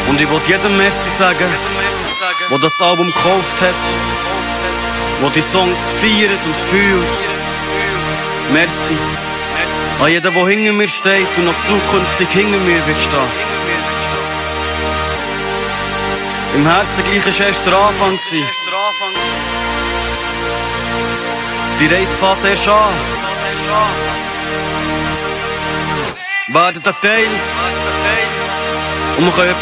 Und ich will jedem Merci sagen, der das Album gekauft hat, der die Songs feiert und fühlt. Merci. An jeden, der hinter mir steht und auch zukünftig hinter mir wird stehen. Im Herzen gleich ist erst der Anfang gewesen. Die Reise fährt erst an. Werden ein Teil. Und wir können